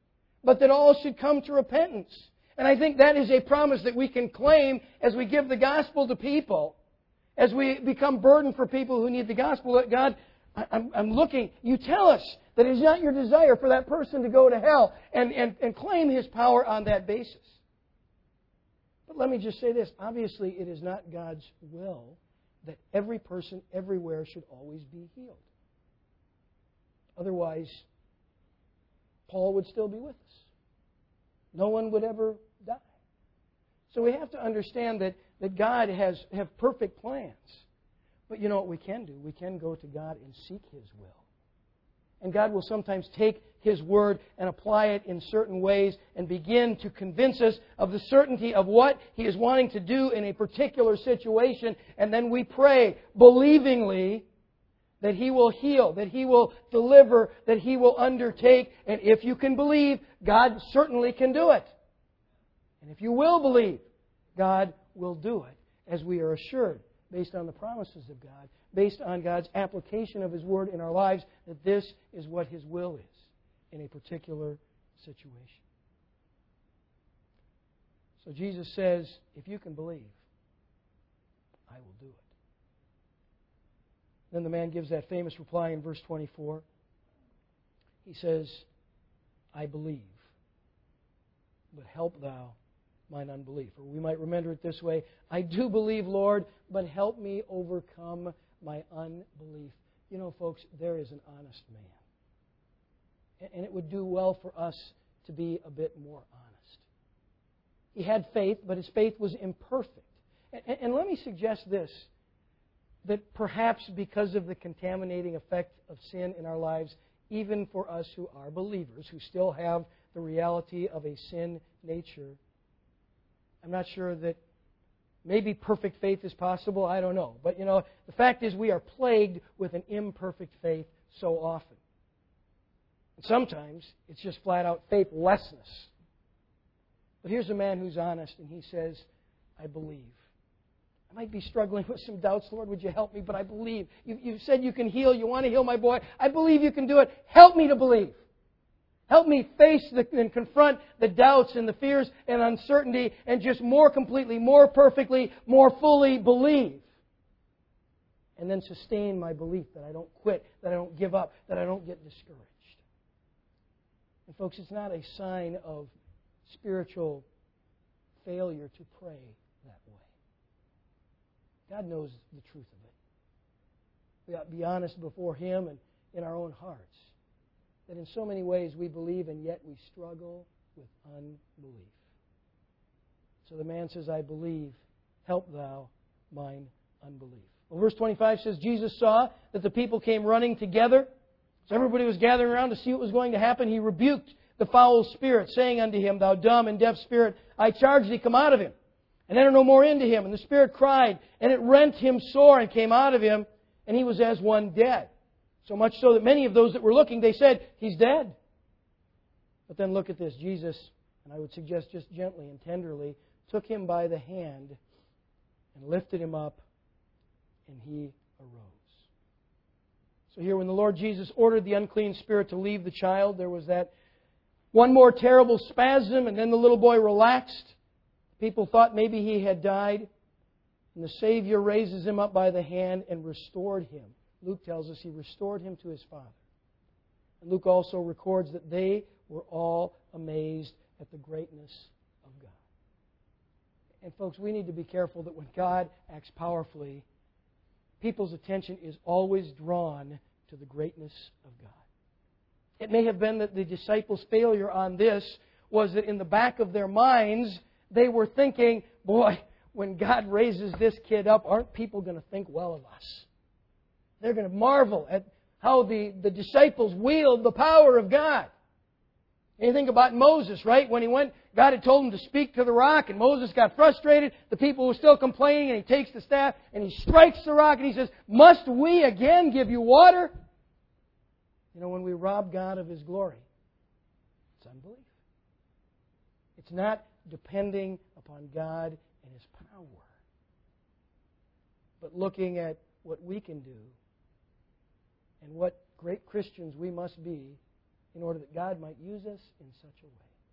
Speaker 1: but that all should come to repentance. And I think that is a promise that we can claim as we give the gospel to people, as we become burdened for people who need the gospel. That God, I'm, I'm looking, you tell us that it is not your desire for that person to go to hell, and, and, and claim His power on that basis. But let me just say this. Obviously, it is not God's will that every person everywhere should always be healed. Otherwise, Paul would still be with us. No one would ever die. So we have to understand that, that God has have perfect plans. But you know what we can do? We can go to God and seek His will. And God will sometimes take His Word and apply it in certain ways and begin to convince us of the certainty of what He is wanting to do in a particular situation. And then we pray believingly that He will heal, that He will deliver, that He will undertake. And if you can believe, God certainly can do it. And if you will believe, God will do it, as we are assured, based on the promises of God, based on God's application of His Word in our lives, that this is what His will is in a particular situation. So Jesus says, if you can believe, I will do it. Then the man gives that famous reply in verse twenty-four. He says, I believe, but help thou mine unbelief. Or we might remember it this way, I do believe, Lord, but help me overcome my unbelief. You know, folks, there is an honest man. And it would do well for us to be a bit more honest. He had faith, but his faith was imperfect. And, and let me suggest this, that perhaps because of the contaminating effect of sin in our lives, even for us who are believers, who still have the reality of a sin nature, I'm not sure that maybe perfect faith is possible. I don't know. But, you know, the fact is we are plagued with an imperfect faith so often. And sometimes it's just flat out faithlessness. But here's a man who's honest, and he says, I believe. I might be struggling with some doubts. Lord, would you help me? But I believe. You, you've said you can heal. You want to heal my boy. I believe you can do it. Help me to believe. Help me face the, and confront the doubts and the fears and uncertainty and just more completely, more perfectly, more fully believe. And then sustain my belief that I don't quit, that I don't give up, that I don't get discouraged. And folks, it's not a sign of spiritual failure to pray that way. God knows the truth of it. We ought to be honest before Him and in our own hearts. That in so many ways we believe and yet we struggle with unbelief. So the man says, I believe, help thou mine unbelief. Well, verse twenty-five says, Jesus saw that the people came running together. So everybody was gathering around to see what was going to happen. He rebuked the foul spirit, saying unto him, Thou dumb and deaf spirit, I charge thee, come out of him, and enter no more into him. And the spirit cried, and it rent him sore, and came out of him, and he was as one dead. So much so that many of those that were looking, they said, He's dead. But then look at this. Jesus, and I would suggest just gently and tenderly, took him by the hand and lifted him up, and he arose. So here, when the Lord Jesus ordered the unclean spirit to leave the child, there was that one more terrible spasm, and then the little boy relaxed. People thought maybe he had died. And the Savior raises him up by the hand and restored him. Luke tells us He restored him to his father. And Luke also records that they were all amazed at the greatness of God. And folks, we need to be careful that when God acts powerfully, people's attention is always drawn to the greatness of God. It may have been that the disciples' failure on this was that in the back of their minds, they were thinking, boy, when God raises this kid up, aren't people going to think well of us? They're going to marvel at how the, the disciples wield the power of God. And you think about Moses, right? When he went, God had told him to speak to the rock, and Moses got frustrated. The people were still complaining, and he takes the staff, and he strikes the rock, and he says, Must we again give you water? You know, when we rob God of His glory, it's unbelief. It's not depending upon God and His power, but looking at what we can do and what great Christians we must be in order that God might use us in such a way.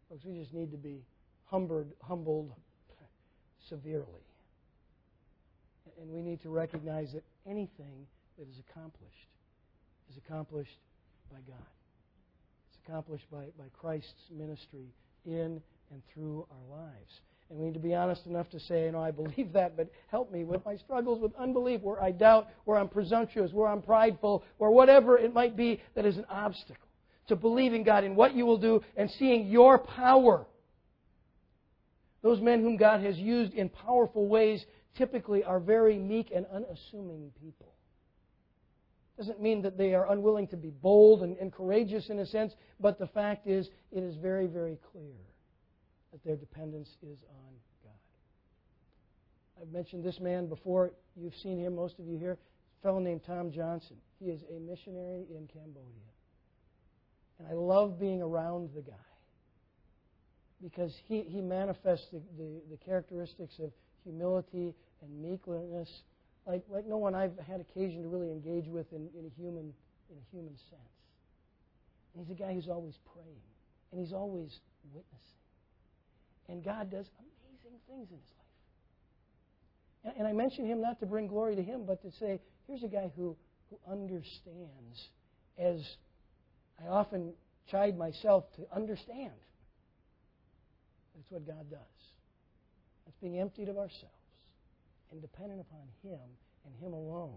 Speaker 1: Folks, we just need to be humbled, humbled severely. And we need to recognize that anything that is accomplished is accomplished by God. It's accomplished by, by Christ's ministry in and through our lives. And we need to be honest enough to say, you know, I believe that, but help me with my struggles with unbelief, where I doubt, where I'm presumptuous, where I'm prideful, or whatever it might be that is an obstacle to believing God in what you will do and seeing your power. Those men whom God has used in powerful ways typically are very meek and unassuming people. Doesn't mean that they are unwilling to be bold and, and courageous in a sense, but the fact is, it is very, very clear that their dependence is on God. I've mentioned this man before. You've seen him, most of you here. A fellow named Tom Johnson. He is a missionary in Cambodia. And I love being around the guy because he, he manifests the, the, the characteristics of humility and meekness like, like no one I've had occasion to really engage with in, in, a human, in a human sense. And he's a guy who's always praying, and he's always witnessing. And God does amazing things in his life. And, and I mention him not to bring glory to him, but to say, here's a guy who, who understands, as I often chide myself to understand. That's what God does. That's being emptied of ourselves and dependent upon Him and Him alone.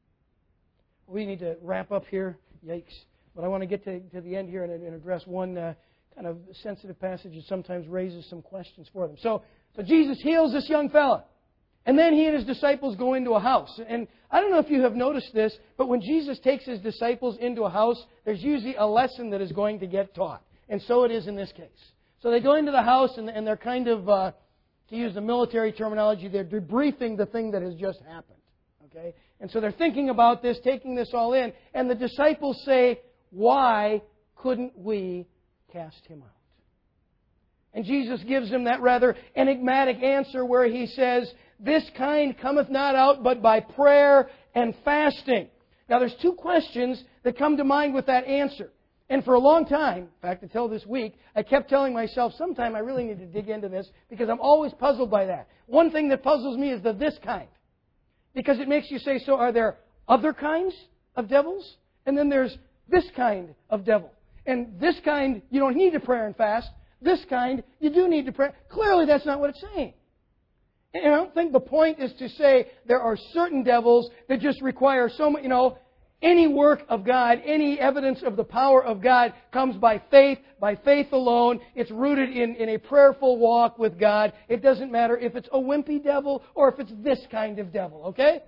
Speaker 1: We need to wrap up here. Yikes. But I want to get to, to the end here and, and address one uh, kind of sensitive passage that sometimes raises some questions for them. So, so Jesus heals this young fella. And then he and his disciples go into a house. And I don't know if you have noticed this, but when Jesus takes his disciples into a house, there's usually a lesson that is going to get taught. And so it is in this case. So they go into the house and, and they're kind of, uh, to use the military terminology, they're debriefing the thing that has just happened. Okay? And so they're thinking about this, taking this all in. And the disciples say, why couldn't we cast him out? And Jesus gives them that rather enigmatic answer where He says, this kind cometh not out but by prayer and fasting. Now there's two questions that come to mind with that answer. And for a long time, in fact until this week, I kept telling myself, sometime I really need to dig into this because I'm always puzzled by that. One thing that puzzles me is the this kind. Because it makes you say, so are there other kinds of devils? And then there's this kind of devil. And this kind, you don't need to pray and fast. This kind, you do need to pray. Clearly, that's not what it's saying. And I don't think the point is to say there are certain devils that just require so much, you know, any work of God, any evidence of the power of God comes by faith, by faith alone. It's rooted in, in a prayerful walk with God. It doesn't matter if it's a wimpy devil or if it's this kind of devil, okay?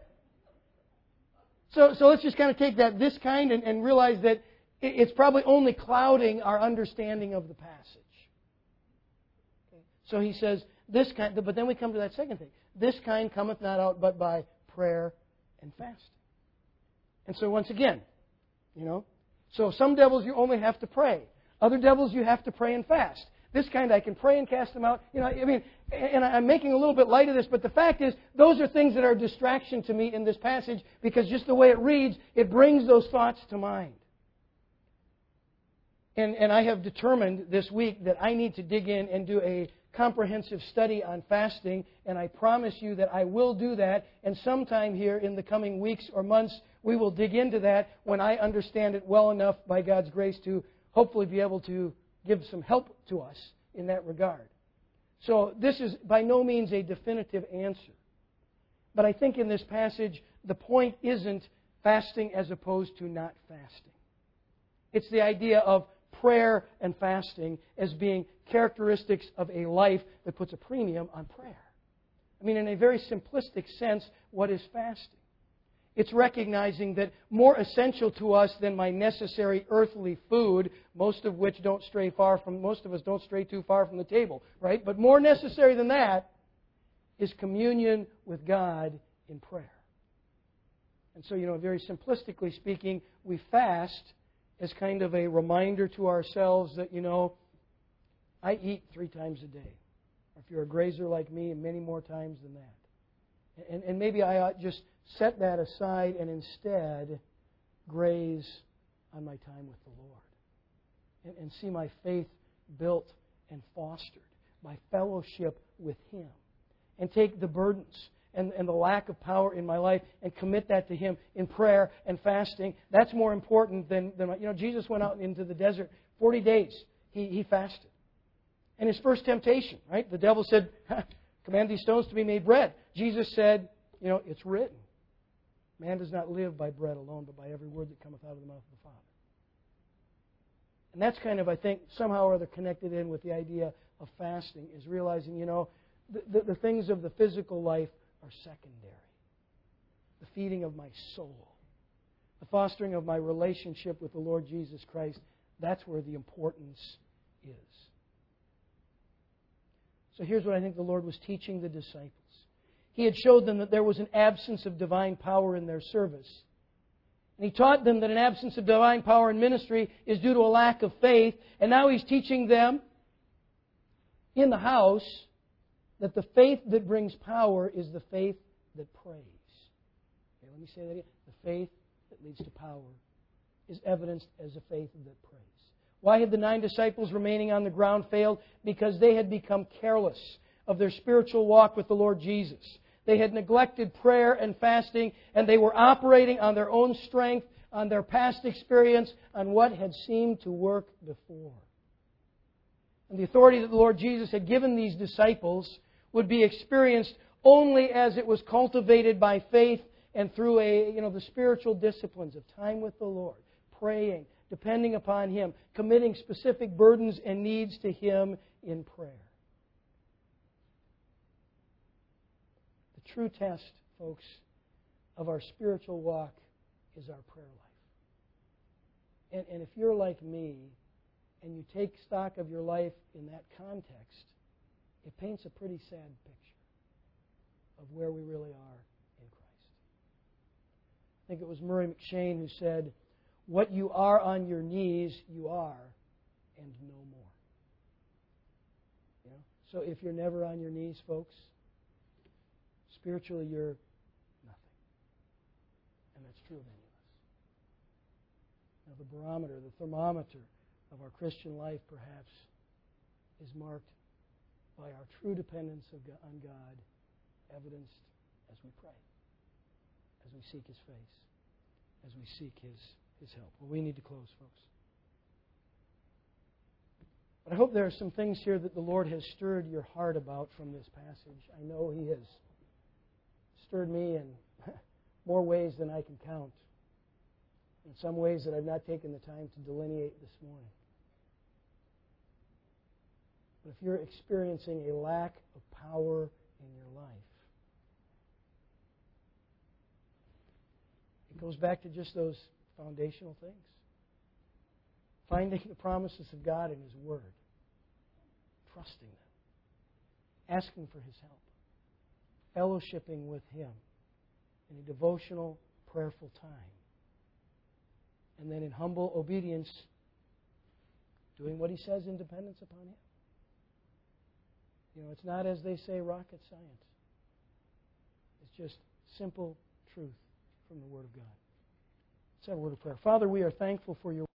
Speaker 1: So, so let's just kind of take that this kind and, and realize that it's probably only clouding our understanding of the passage. Okay? So he says, this kind, but then we come to that second thing. This kind cometh not out but by prayer and fasting. And so once again, you know, so some devils you only have to pray. Other devils you have to pray and fast. This kind I can pray and cast them out. You know, I mean, and I'm making a little bit light of this, but the fact is, those are things that are a distraction to me in this passage because just the way it reads, it brings those thoughts to mind. And, and I have determined this week that I need to dig in and do a comprehensive study on fasting, and I promise you that I will do that, and sometime here in the coming weeks or months, we will dig into that when I understand it well enough by God's grace to hopefully be able to give some help to us in that regard. So this is by no means a definitive answer. But I think in this passage, the point isn't fasting as opposed to not fasting. It's the idea of prayer and fasting as being characteristics of a life that puts a premium on prayer. I mean, in a very simplistic sense, what is fasting? It's recognizing that more essential to us than my necessary earthly food, most of which don't stray far from, most of us don't stray too far from the table, right? But more necessary than that is communion with God in prayer. And so, you know, very simplistically speaking, we fast as kind of a reminder to ourselves that, you know, I eat three times a day. Or if you're a grazer like me, many more times than that. And, and maybe I ought just set that aside and instead graze on my time with the Lord. And, and see my faith built and fostered by fellowship with Him. And take the burdens and, and the lack of power in my life and commit that to Him in prayer and fasting. That's more important than, than you know, Jesus went out into the desert forty days. He, he fasted. And His first temptation, right? The devil said, command these stones to be made bread. Jesus said, you know, it's written. Man does not live by bread alone, but by every word that cometh out of the mouth of the Father. And that's kind of, I think, somehow or other connected in with the idea of fasting, is realizing, you know, the, the, the things of the physical life are secondary. The feeding of my soul, the fostering of my relationship with the Lord Jesus Christ, that's where the importance is. So here's what I think the Lord was teaching the disciples. He had showed them that there was an absence of divine power in their service. And He taught them that an absence of divine power in ministry is due to a lack of faith. And now He's teaching them in the house that the faith that brings power is the faith that prays. Okay, let me say that again. The faith that leads to power is evidenced as a faith that prays. Why had the nine disciples remaining on the ground failed? Because they had become careless of their spiritual walk with the Lord Jesus. They had neglected prayer and fasting, and they were operating on their own strength, on their past experience, on what had seemed to work before. And the authority that the Lord Jesus had given these disciples would be experienced only as it was cultivated by faith and through a, you know, the spiritual disciplines of time with the Lord, praying, depending upon Him, committing specific burdens and needs to Him in prayer. The true test, folks, of our spiritual walk is our prayer life. And, and if you're like me, and you take stock of your life in that context, it paints a pretty sad picture of where we really are in Christ. I think it was Murray McShane who said, what you are on your knees, you are, and no more. You know? So if you're never on your knees, folks, spiritually you're nothing. And that's true of any of us. Now the barometer, the thermometer of our Christian life, perhaps, is marked by our true dependence of God, on God, evidenced as we pray, as we seek His face, as we seek His, His help. Well, we need to close, folks. But I hope there are some things here that the Lord has stirred your heart about from this passage. I know He has stirred me in more ways than I can count, in some ways that I've not taken the time to delineate this morning. But if you're experiencing a lack of power in your life, it goes back to just those foundational things. Finding the promises of God in His Word. Trusting them. Asking for His help. Fellowshipping with Him in a devotional, prayerful time. And then in humble obedience, doing what He says in dependence upon Him. You know, it's not, as they say, rocket science. It's just simple truth from the Word of God. Let's have a word of prayer. Father, we are thankful for Your